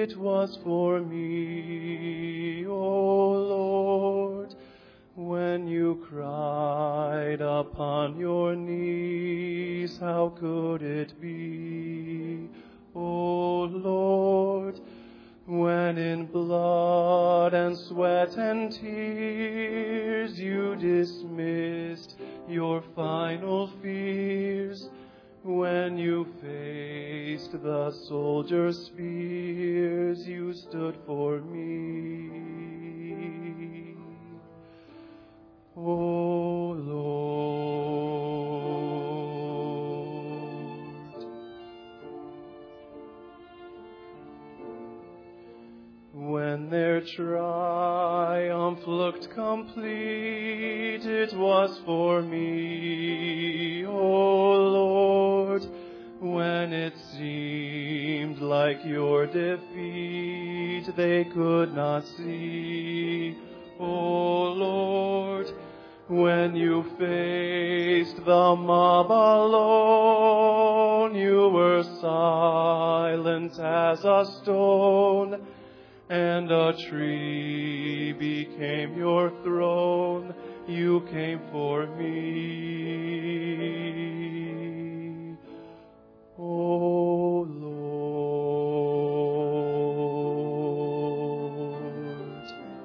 it was for me, O Lord, when you cried upon your knees, how could it be, O Lord, when in blood and sweat and tears you dismissed your final fears, when you faced the soldiers' spears, you stood for me, O Lord. When their triumph looked complete, it was for me, O Lord, when it seemed like your defeat they could not see, O Lord, when you faced the mob alone, you were silent as a stone, and a tree became your throne. You came for me, O Lord.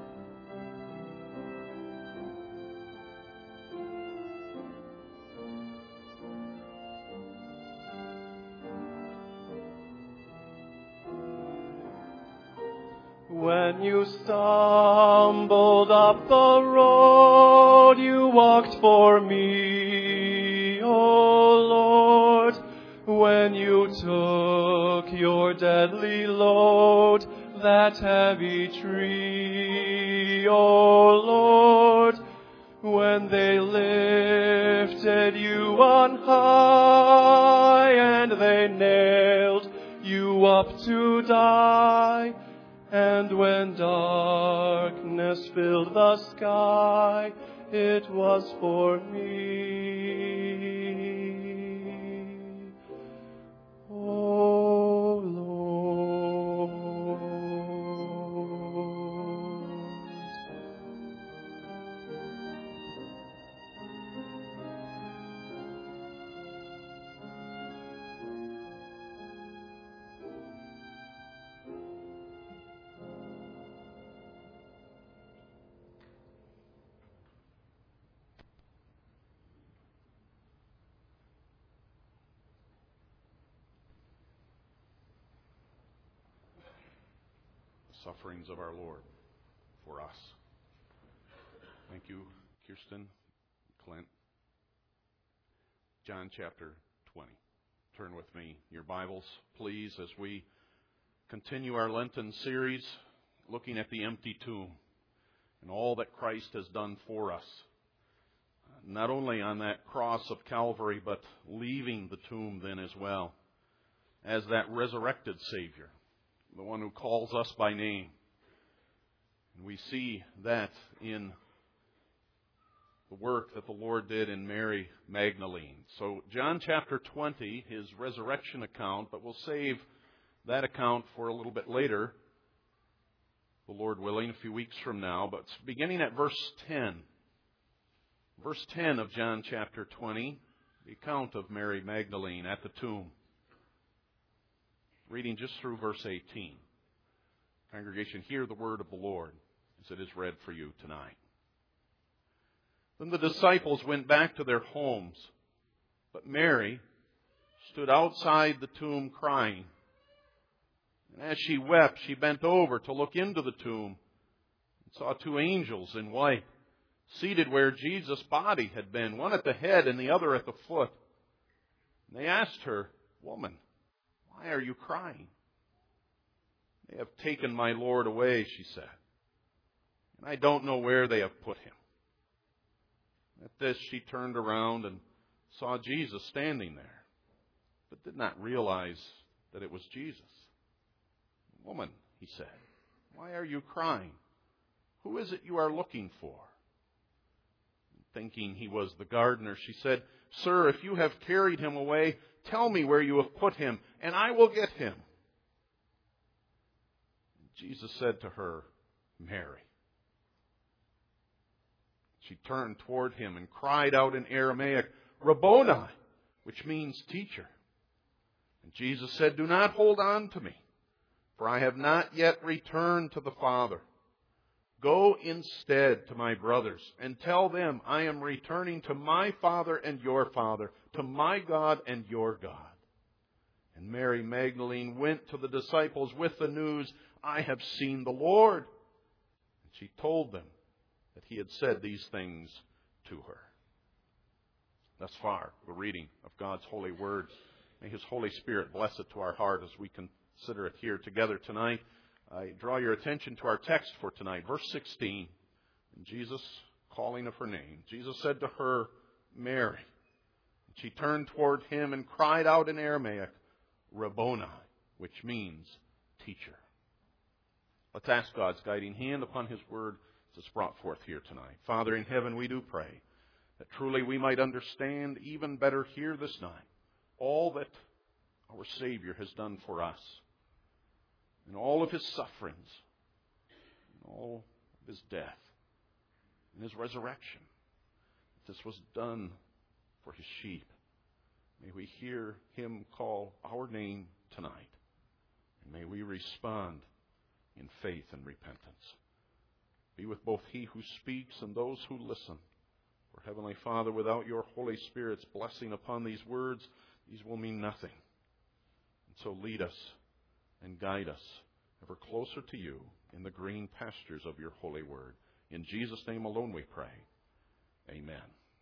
When you stumbled up the road, you walked for me, O Lord. When you took your deadly load, that heavy tree, O Lord. When they lifted you on high and they nailed you up to die, and when darkness filled the sky, it was for me, O Lord. Sufferings of our Lord for us. Thank you, Kirsten, Clint. John chapter 20. Turn with me your Bibles, please, as we continue our Lenten series looking at the empty tomb and all that Christ has done for us. Not only on that cross of Calvary, but leaving the tomb then as well as that resurrected Savior, the one who calls us by name. And we see that in the work that the Lord did in Mary Magdalene. So John chapter 20, his resurrection account, but we'll save that account for a little bit later, the Lord willing, a few weeks from now. But beginning at verse 10. Verse 10 of John chapter 20, the account of Mary Magdalene at the tomb. Reading just through verse 18. Congregation, hear the word of the Lord as it is read for you tonight. Then the disciples went back to their homes, but Mary stood outside the tomb crying. And as she wept, she bent over to look into the tomb and saw two angels in white, seated where Jesus' body had been, one at the head and the other at the foot. And they asked her, "Woman, why are you crying?" "They have taken my Lord away," she said, "and I don't know where they have put him." At this she turned around and saw Jesus standing there, but did not realize that it was Jesus. "Woman," he said, "why are you crying? Who is it you are looking for?" Thinking he was the gardener, she said, "Sir, if you have carried him away, tell me where you have put him, and I will get him." Jesus said to her, Mary. She turned toward him and cried out in Aramaic, Rabboni, which means teacher. And Jesus said, Do not hold on to me, for I have not yet returned to the Father. Go instead to my brothers and tell them I am returning to my Father and your Father, to my God and your God. And Mary Magdalene went to the disciples with the news, I have seen the Lord. And she told them that he had said these things to her. Thus far, the reading of God's holy word. May His Holy Spirit bless it to our heart as we consider it here together tonight. I draw your attention to our text for tonight, verse 16. And Jesus calling of her name. Jesus said to her, Mary. And she turned toward him and cried out in Aramaic, Rabboni, which means teacher. Let's ask God's guiding hand upon His word as it's brought forth here tonight. Father in heaven, we do pray that truly we might understand even better here this night all that our Savior has done for us, and all of His sufferings, and all of His death, and His resurrection. This was done for His sheep. May we hear Him call our name tonight, and may we respond in faith and repentance. Be with both he who speaks and those who listen. For Heavenly Father, without your Holy Spirit's blessing upon these words, these will mean nothing. And so lead us and guide us ever closer to you in the green pastures of your holy word. In Jesus' name alone we pray. Amen.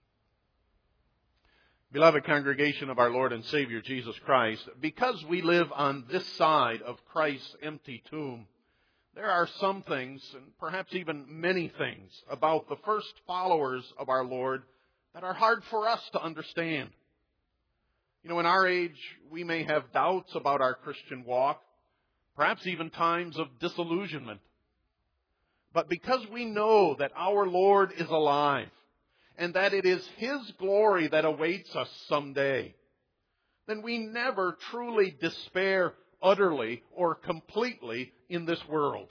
Beloved congregation of our Lord and Savior Jesus Christ, because we live on this side of Christ's empty tomb, there are some things, and perhaps even many things, about the first followers of our Lord that are hard for us to understand. You know, in our age, we may have doubts about our Christian walk, perhaps even times of disillusionment. But because we know that our Lord is alive, and that it is His glory that awaits us someday, then we never truly despair utterly or completely in this world.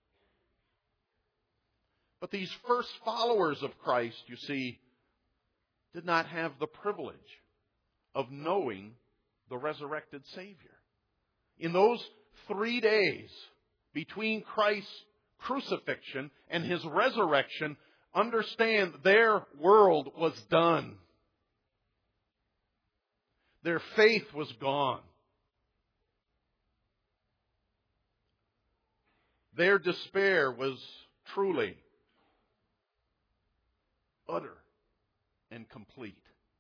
But these first followers of Christ, you see, did not have the privilege of knowing the resurrected Savior. In those 3 days between Christ's crucifixion and His resurrection, understand their world was done. Their faith was gone. Their despair was truly utter and complete.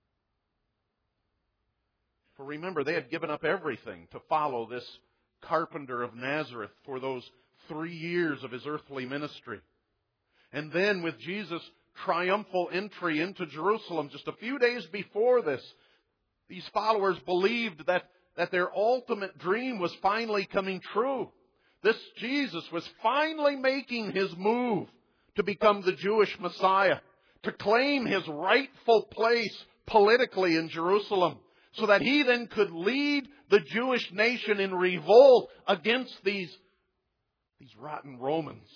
For remember, they had given up everything to follow this carpenter of Nazareth for those 3 years of His earthly ministry. And then with Jesus' triumphal entry into Jerusalem just a few days before this, these followers believed that their ultimate dream was finally coming true. This Jesus was finally making His move to become the Jewish Messiah, to claim His rightful place politically in Jerusalem, so that He then could lead the Jewish nation in revolt against these rotten Romans.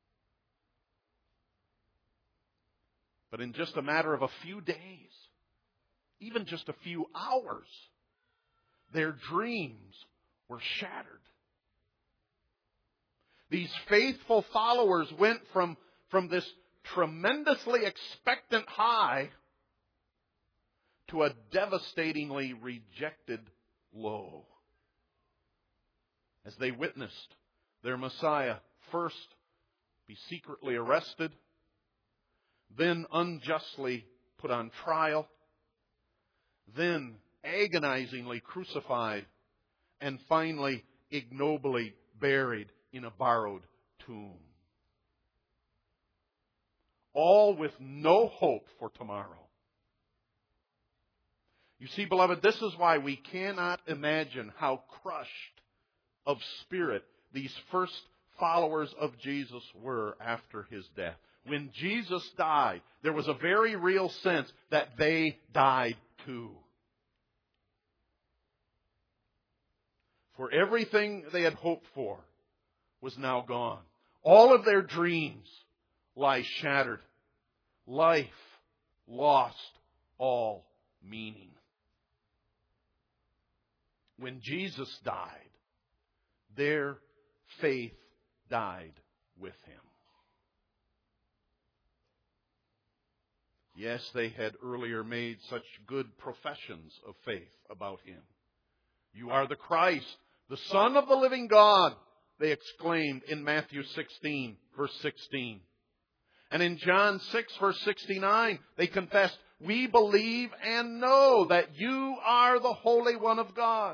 But in just a matter of a few days, even just a few hours, their dreams were shattered. These faithful followers went from this tremendously expectant high to a devastatingly rejected low, as they witnessed their Messiah first be secretly arrested, then unjustly put on trial, then agonizingly crucified, and finally ignobly buried in a borrowed tomb. All with no hope for tomorrow. You see, beloved, this is why we cannot imagine how crushed of spirit these first followers of Jesus were after His death. When Jesus died, there was a very real sense that they died too. For everything they had hoped for was now gone. All of their dreams lie shattered. Life lost all meaning. When Jesus died, their faith died with Him. Yes, they had earlier made such good professions of faith about Him. You are the Christ, the Son of the living God, they exclaimed in Matthew 16, verse 16. And in John 6, verse 69, they confessed, we believe and know that you are the Holy One of God.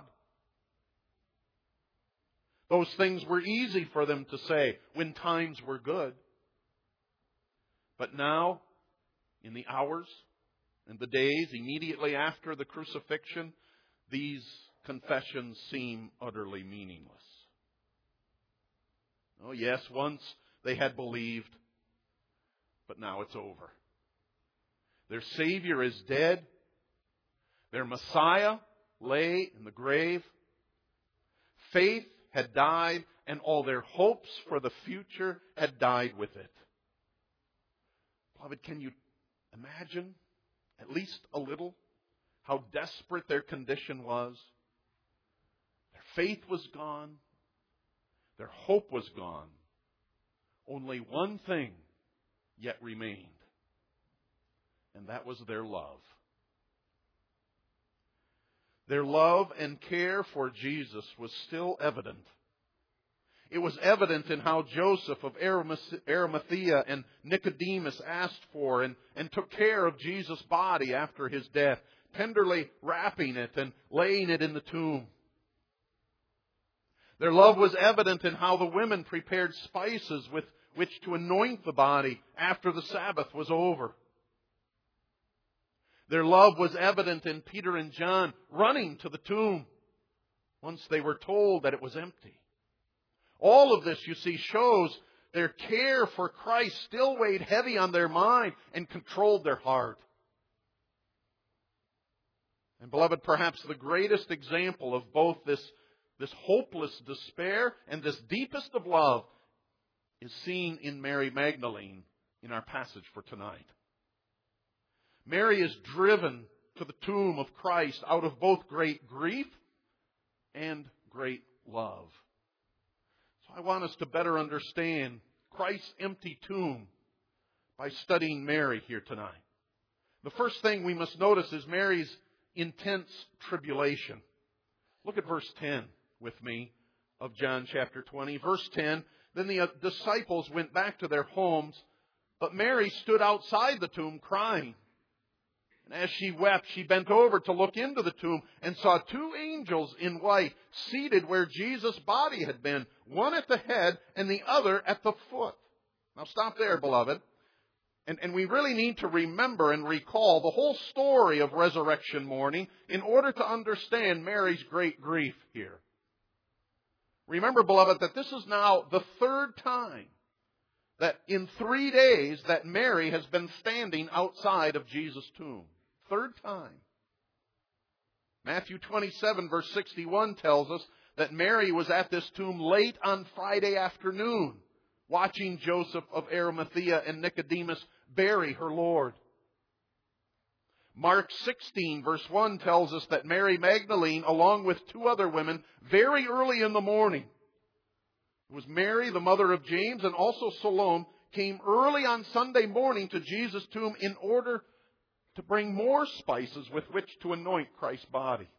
Those things were easy for them to say when times were good. But now, in the hours and the days immediately after the crucifixion, these confessions seem utterly meaningless. Oh yes, once they had believed, but now it's over. Their Savior is dead. Their Messiah lay in the grave. Faith had died, and all their hopes for the future had died with it. Beloved, can you imagine, at least a little, how desperate their condition was? Their faith was gone. Their hope was gone. Only one thing yet remained, and that was their love. Their love and care for Jesus was still evident. It was evident in how Joseph of Arimathea and Nicodemus asked for and took care of Jesus' body after His death, tenderly wrapping it and laying it in the tomb. Their love was evident in how the women prepared spices with which to anoint the body after the Sabbath was over. Their love was evident in Peter and John running to the tomb once they were told that it was empty. All of this, you see, shows their care for Christ still weighed heavy on their mind and controlled their heart. And beloved, perhaps the greatest example of both this hopeless despair and this deepest of love is seen in Mary Magdalene in our passage for tonight. Mary is driven to the tomb of Christ out of both great grief and great love. So I want us to better understand Christ's empty tomb by studying Mary here tonight. The first thing we must notice is Mary's intense tribulation. Look at verse 10 with me of John chapter 20. Verse 10, then the disciples went back to their homes, but Mary stood outside the tomb crying. And as she wept, she bent over to look into the tomb and saw two angels in white seated where Jesus' body had been, one at the head and the other at the foot. Now stop there, beloved. And we really need to remember and recall the whole story of resurrection morning in order to understand Mary's great grief here. Remember, beloved, that this is now the third time that in 3 days that Mary has been standing outside of Jesus' tomb. Third time. Matthew 27 verse 61 tells us that Mary was at this tomb late on Friday afternoon, watching Joseph of Arimathea and Nicodemus bury her Lord. Mark 16 verse 1 tells us that Mary Magdalene, along with two other women, very early in the morning, it was Mary, the mother of James, and also Salome, came early on Sunday morning to Jesus' tomb in order to bring more spices with which to anoint Christ's body.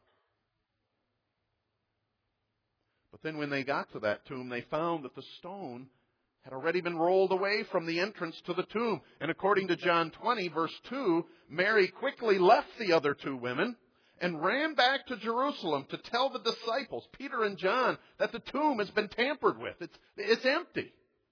But then when they got to that tomb, they found that the stone had already been rolled away from the entrance to the tomb. And according to John 20, verse 2, Mary quickly left the other two women and ran back to Jerusalem to tell the disciples, Peter and John, that the tomb has been tampered with. It's empty.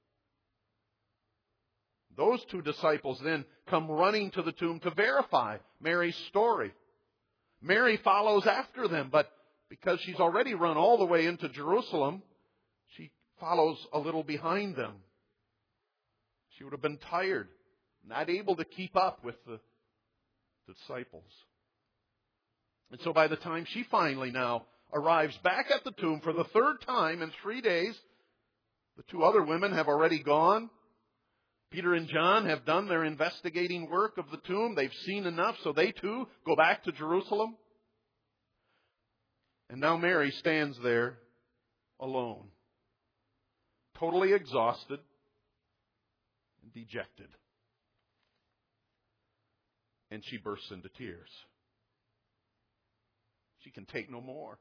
Those two disciples then come running to the tomb to verify Mary's story. Mary follows after them, but because she's already run all the way into Jerusalem, she follows a little behind them. She would have been tired, not able to keep up with the disciples. And so by the time she finally now arrives back at the tomb for the third time in 3 days, The two other women have already gone. Peter and John have done their investigating work of the tomb. They've seen enough, so they too go back to Jerusalem. And now Mary stands there alone, totally exhausted and dejected. And she bursts into tears. She can take no more.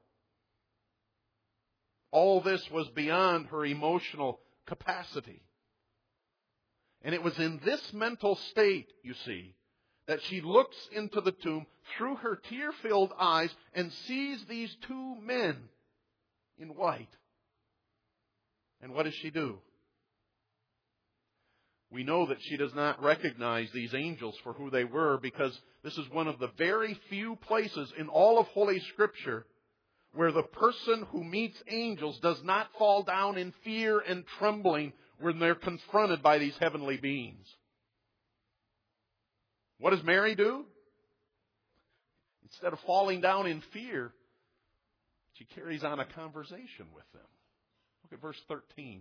All this was beyond her emotional capacity. And it was in this mental state, you see, that she looks into the tomb through her tear-filled eyes and sees these two men in white. And what does she do? We know that she does not recognize these angels for who they were, because this is one of the very few places in all of Holy Scripture where the person who meets angels does not fall down in fear and trembling when they're confronted by these heavenly beings. What does Mary do? Instead of falling down in fear, she carries on a conversation with them. Look at verse 13.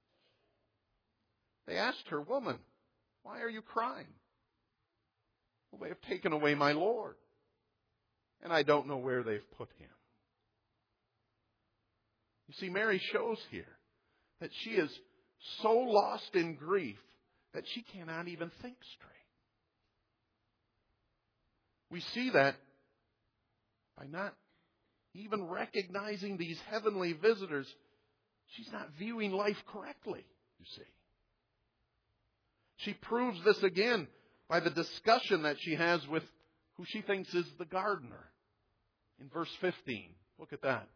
They asked her, "Woman, why are you crying?" "Well, they have taken away my Lord, and I don't know where they've put him." You see, Mary shows here that she is so lost in grief that she cannot even think straight. We see that by not even recognizing these heavenly visitors, she's not viewing life correctly, you see. She proves this again by the discussion that she has with who she thinks is the gardener. In verse 15, look at that.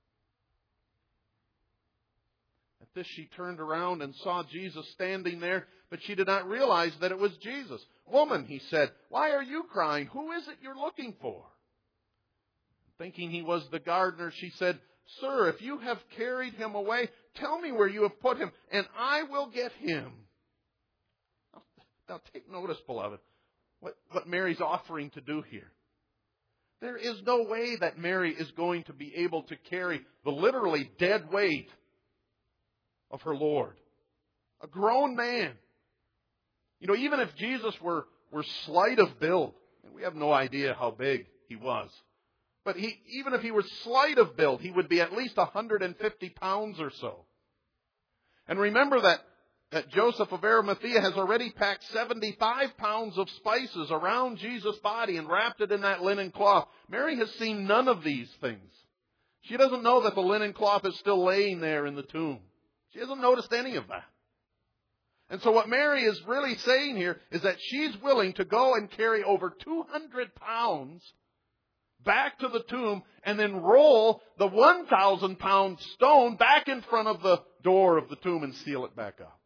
At this she turned around and saw Jesus standing there, but she did not realize that it was Jesus. "Woman," he said, "why are you crying? Who is it you're looking for?" Thinking he was the gardener, she said, "Sir, if you have carried him away, tell me where you have put him, and I will get him." Now take notice, beloved, what Mary's offering to do here. There is no way that Mary is going to be able to carry the literally dead weight of her Lord. A grown man. You know, even if Jesus were slight of build, and we have no idea how big he was, but even if he was slight of build, he would be at least 150 pounds or so. And remember that Joseph of Arimathea has already packed 75 pounds of spices around Jesus' body and wrapped it in that linen cloth. Mary has seen none of these things. She doesn't know that the linen cloth is still laying there in the tomb. She hasn't noticed any of that. And so what Mary is really saying here is that she's willing to go and carry over 200 pounds back to the tomb and then roll the 1,000-pound stone back in front of the door of the tomb and seal it back up.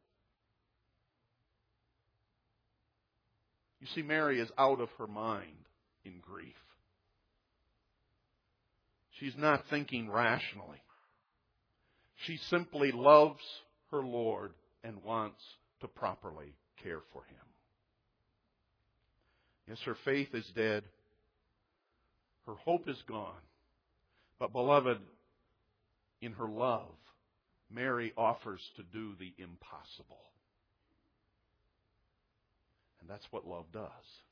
You see, Mary is out of her mind in grief. She's not thinking rationally. She simply loves her Lord and wants to properly care for him. Yes, her faith is dead. Her hope is gone. But beloved, in her love, Mary offers to do the impossible. And that's what love does.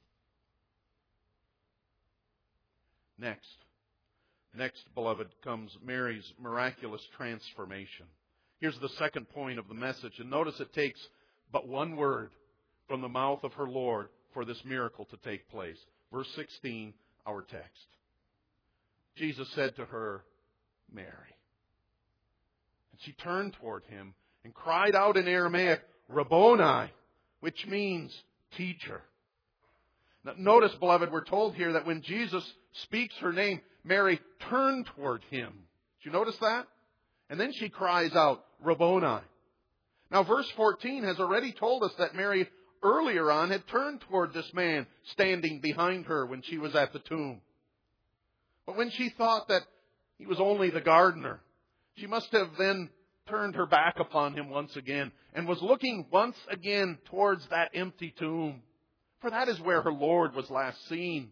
Next, beloved, comes Mary's miraculous transformation. Here's the second point of the message. And notice it takes but one word from the mouth of her Lord for this miracle to take place. Verse 16, our text. Jesus said to her, "Mary." And she turned toward him and cried out in Aramaic, "Rabboni," which means teacher. Now, notice, beloved, we're told here that when Jesus speaks her name, Mary turned toward him. Did you notice that? And then she cries out, "Rabboni." Now, verse 14 has already told us that Mary earlier on had turned toward this man standing behind her when she was at the tomb. But when she thought that he was only the gardener, she must have then turned her back upon him once again and was looking once again towards that empty tomb. For that is where her Lord was last seen.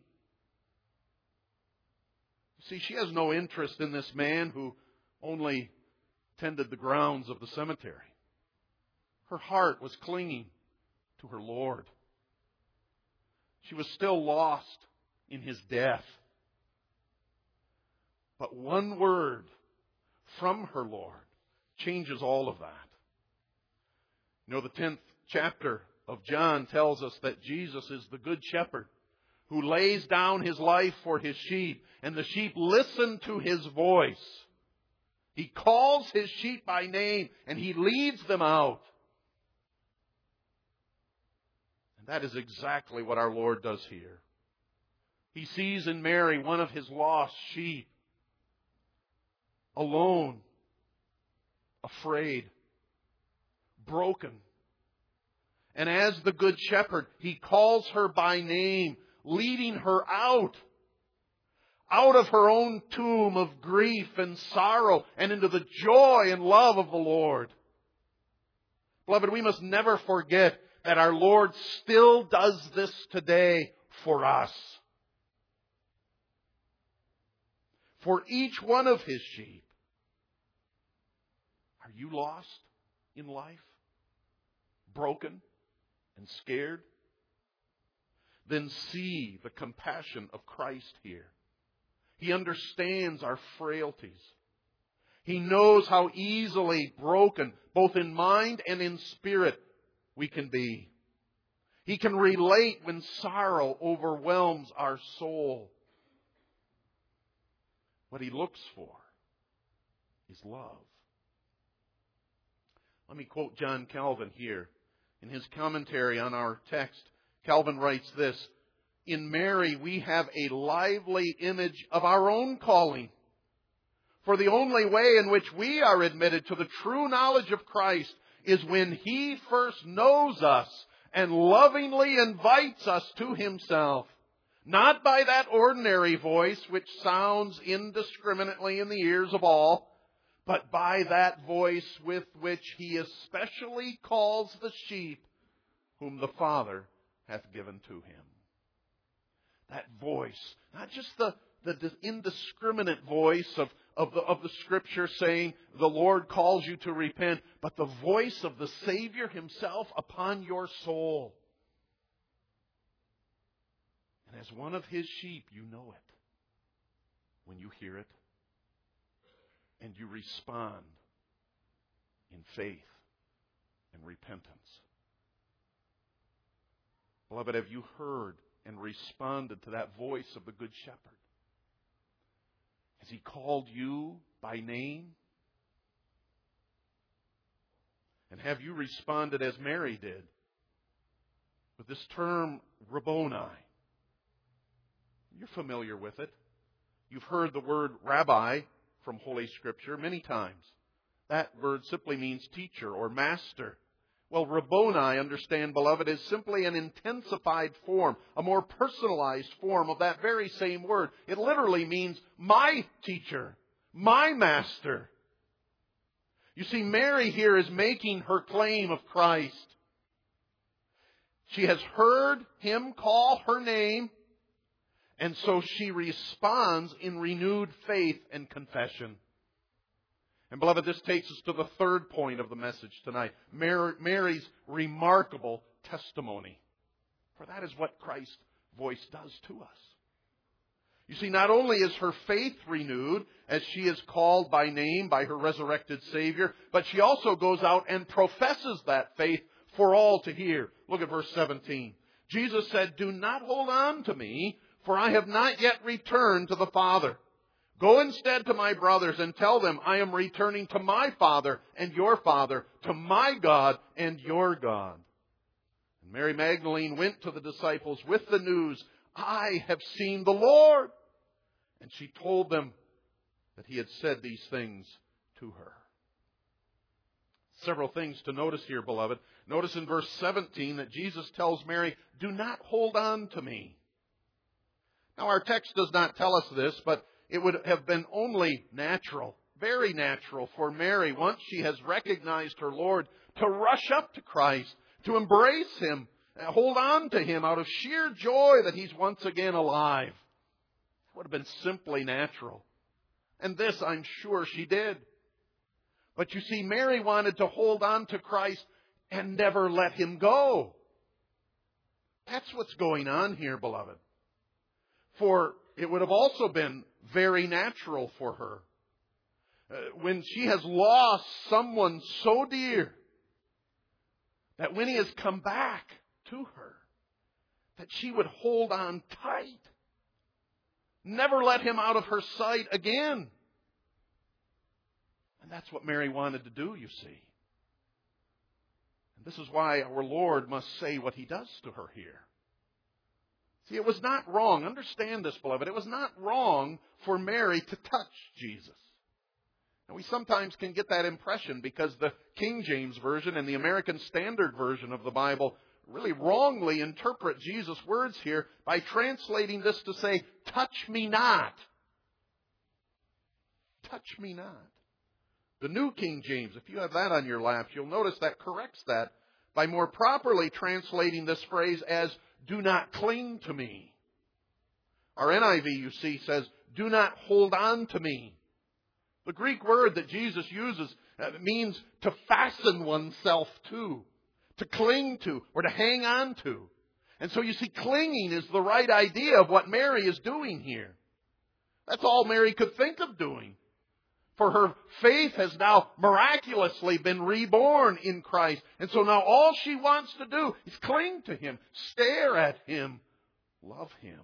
See, she has no interest in this man who only tended the grounds of the cemetery. Her heart was clinging to her Lord. She was still lost in His death. But one word from her Lord changes all of that. You know, the 10th chapter of John tells us that Jesus is the Good Shepherd who lays down His life for His sheep, and the sheep listen to His voice. He calls His sheep by name, and He leads them out. And that is exactly what our Lord does here. He sees in Mary one of His lost sheep, alone, afraid, broken. And as the Good Shepherd, He calls her by name, leading her out of her own tomb of grief and sorrow and into the joy and love of the Lord. Beloved, we must never forget that our Lord still does this today for us. For each one of His sheep. Are you lost in life? Broken and scared? Then see the compassion of Christ here. He understands our frailties. He knows how easily broken, both in mind and in spirit, we can be. He can relate when sorrow overwhelms our soul. What He looks for is love. Let me quote John Calvin here. In his commentary on our text, Calvin writes this: "In Mary we have a lively image of our own calling. For the only way in which we are admitted to the true knowledge of Christ is when He first knows us and lovingly invites us to Himself. Not by that ordinary voice which sounds indiscriminately in the ears of all, but by that voice with which He especially calls the sheep whom the Father hath given to Him." That voice, not just the indiscriminate voice of the Scripture saying the Lord calls you to repent, but the voice of the Savior Himself upon your soul. And as one of His sheep, you know it when you hear it, and you respond in faith and repentance. Beloved, have you heard and responded to that voice of the Good Shepherd? Has He called you by name? And have you responded as Mary did with this term, Rabboni? You're familiar with it. You've heard the word rabbi from Holy Scripture many times. That word simply means teacher or master. Well, Rabboni, understand, beloved, is simply an intensified form, a more personalized form of that very same word. It literally means my teacher, my master. You see, Mary here is making her claim of Christ. She has heard Him call her name, and so she responds in renewed faith and confession. And beloved, this takes us to the third point of the message tonight. Mary's remarkable testimony. For that is what Christ's voice does to us. You see, not only is her faith renewed as she is called by name by her resurrected Savior, but she also goes out and professes that faith for all to hear. Look at verse 17. Jesus said, "Do not hold on to me, for I have not yet returned to the Father. Go instead to my brothers and tell them I am returning to my Father and your Father, to my God and your God." And Mary Magdalene went to the disciples with the news, "I have seen the Lord." And she told them that He had said these things to her. Several things to notice here, beloved. Notice in verse 17 that Jesus tells Mary, "Do not hold on to me." Now, our text does not tell us this, but it would have been only natural, very natural for Mary, once she has recognized her Lord, to rush up to Christ, to embrace Him, hold on to Him out of sheer joy that He's once again alive. It would have been simply natural. And this, I'm sure, she did. But you see, Mary wanted to hold on to Christ and never let him go. That's what's going on here, beloved. For it would have also been very natural for her, when she has lost someone so dear, that when he has come back to her, that she would hold on tight. Never let him out of her sight again. And that's what Mary wanted to do, you see. And this is why our Lord must say what he does to her here. See, it was not wrong. Understand this, beloved. It was not wrong for Mary to touch Jesus. And we sometimes can get that impression because the King James Version and the American Standard Version of the Bible really wrongly interpret Jesus' words here by translating this to say, touch me not. Touch me not. The New King James, if you have that on your lap, you'll notice that corrects that by more properly translating this phrase as, do not cling to me. Our NIV, you see, says, do not hold on to me. The Greek word that Jesus uses means to fasten oneself to cling to, or to hang on to. And so you see, clinging is the right idea of what Mary is doing here. That's all Mary could think of doing. For her faith has now miraculously been reborn in Christ. And so now all she wants to do is cling to Him, stare at Him, love Him.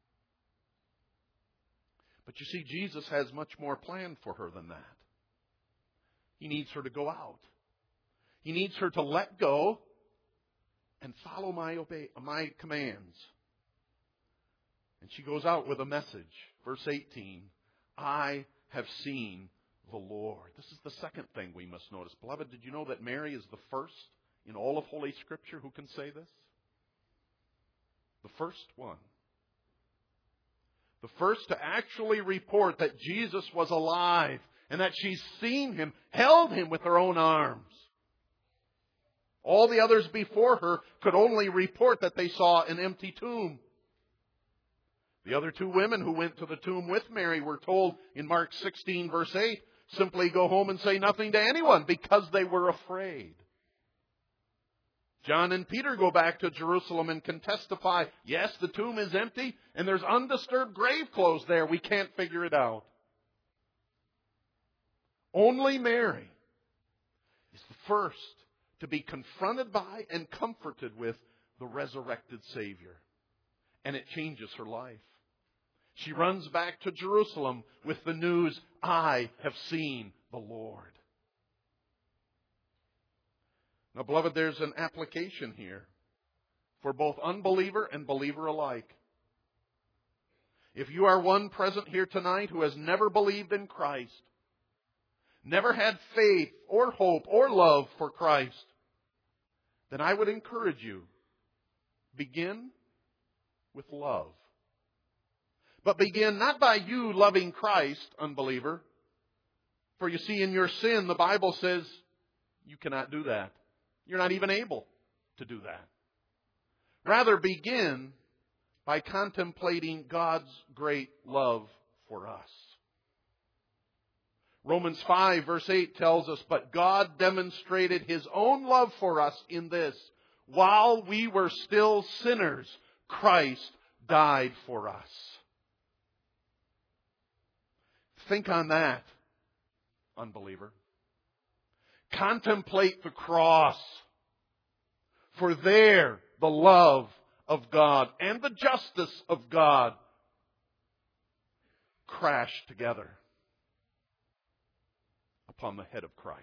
But you see, Jesus has much more planned for her than that. He needs her to go out. He needs her to let go and follow my commands. And she goes out with a message. Verse 18, I have seen the Lord. This is the second thing we must notice. Beloved, did you know that Mary is the first in all of Holy Scripture who can say this? The first one. The first to actually report that Jesus was alive and that she's seen Him, held Him with her own arms. All the others before her could only report that they saw an empty tomb. The other two women who went to the tomb with Mary were told in Mark 16, verse 8, simply go home and say nothing to anyone because they were afraid. John and Peter go back to Jerusalem and can testify, yes, the tomb is empty and there's undisturbed grave clothes there. We can't figure it out. Only Mary is the first to be confronted by and comforted with the resurrected Savior. And it changes her life. She runs back to Jerusalem with the news, I have seen the Lord. Now, beloved, there's an application here for both unbeliever and believer alike. If you are one present here tonight who has never believed in Christ, never had faith or hope or love for Christ, then I would encourage you, begin with love. But begin not by you loving Christ, unbeliever. For you see, in your sin, the Bible says you cannot do that. You're not even able to do that. Rather, begin by contemplating God's great love for us. Romans 5, verse 8 tells us, but God demonstrated His own love for us in this. While we were still sinners, Christ died for us. Think on that, unbeliever. Contemplate the cross. For there the love of God and the justice of God crash together upon the head of Christ.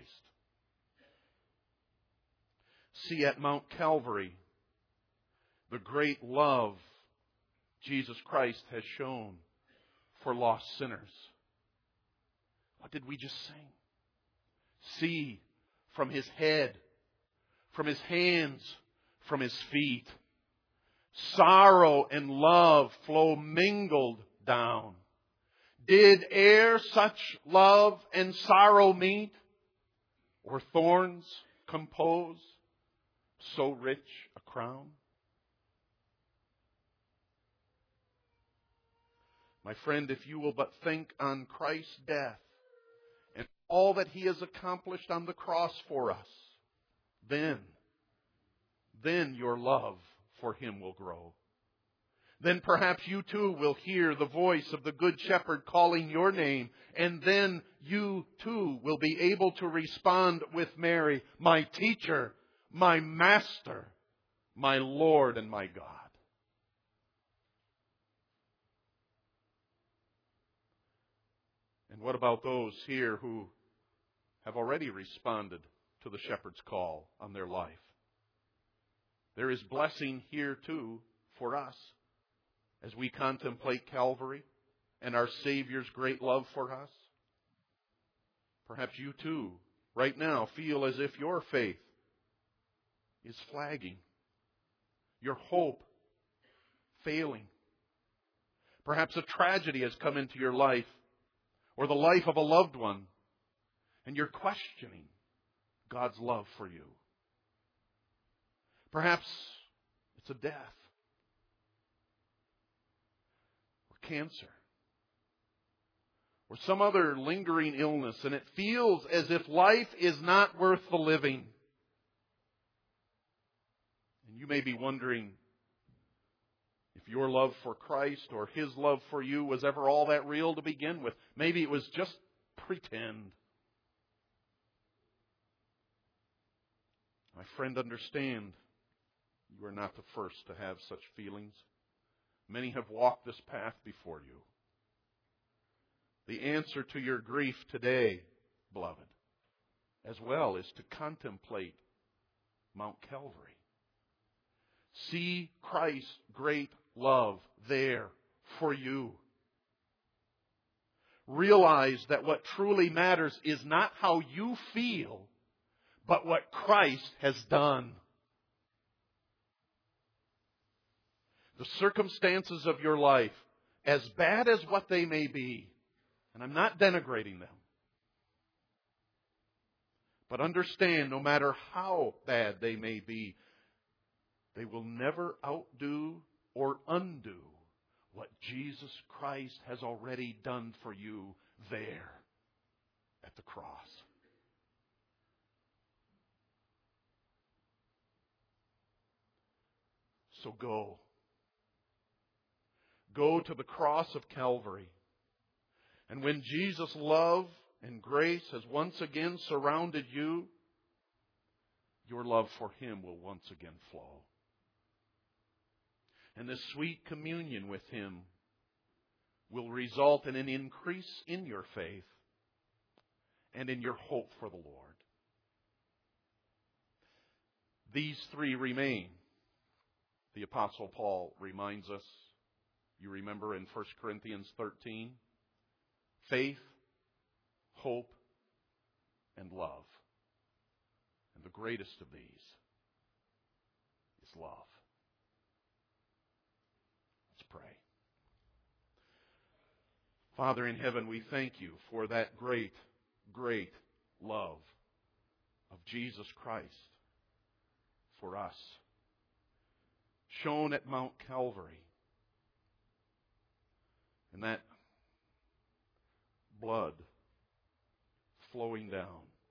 See at Mount Calvary the great love Jesus Christ has shown for lost sinners. What did we just sing? See from His head, from His hands, from His feet, sorrow and love flow mingled down. Did e'er such love and sorrow meet, or thorns compose so rich a crown? My friend, if you will but think on Christ's death and all that He has accomplished on the cross for us, then then your love for Him will grow. Then perhaps you too will hear the voice of the Good Shepherd calling your name, and then you too will be able to respond with Mary, my teacher, my master, my Lord and my God. And what about those here who have already responded to the shepherd's call on their life? There is blessing here too for us as we contemplate Calvary and our Savior's great love for us. Perhaps you too, right now, feel as if your faith is flagging, your hope failing. Perhaps a tragedy has come into your life or the life of a loved one, and you're questioning God's love for you. Perhaps it's a death or cancer or some other lingering illness, and it feels as if life is not worth the living. And you may be wondering if your love for Christ or His love for you was ever all that real to begin with. Maybe it was just pretend. My friend, understand you are not the first to have such feelings. Many have walked this path before you. The answer to your grief today, beloved, as well, is to contemplate Mount Calvary. See Christ's great love there for you. Realize that what truly matters is not how you feel, but what Christ has done. The circumstances of your life, as bad as what they may be, and I'm not denigrating them, but understand, no matter how bad they may be, they will never outdo or undo what Jesus Christ has already done for you there at the cross. So go. Go to the cross of Calvary. And when Jesus' love and grace has once again surrounded you, your love for Him will once again flow. And this sweet communion with Him will result in an increase in your faith and in your hope for the Lord. These three remain. The Apostle Paul reminds us, you remember in 1 Corinthians 13, faith, hope, and love. And the greatest of these is love. Let's pray. Father in heaven, we thank you for that great, great love of Jesus Christ for us, shown at Mount Calvary. And that blood flowing down.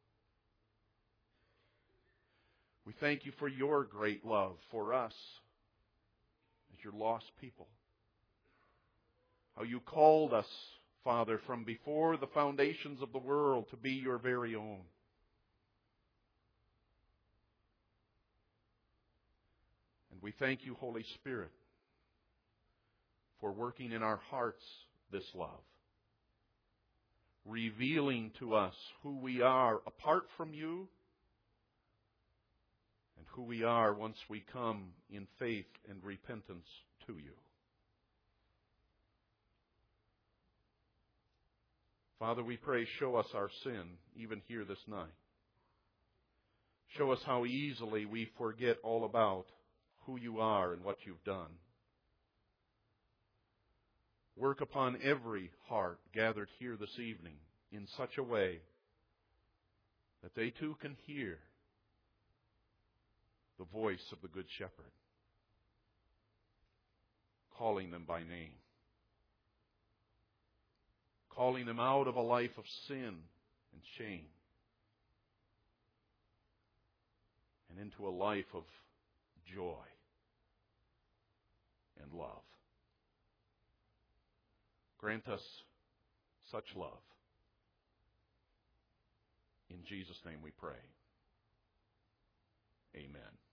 We thank you for your great love for us as your lost people. How you called us, Father, from before the foundations of the world to be your very own. And we thank you, Holy Spirit, for working in our hearts this love, revealing to us who we are apart from you and who we are once we come in faith and repentance to you. Father, we pray, show us our sin even here this night. Show us how easily we forget all about who you are and what you've done. Work upon every heart gathered here this evening in such a way that they too can hear the voice of the Good Shepherd calling them by name, calling them out of a life of sin and shame and into a life of joy and love. Grant us such love. In Jesus' name we pray. Amen.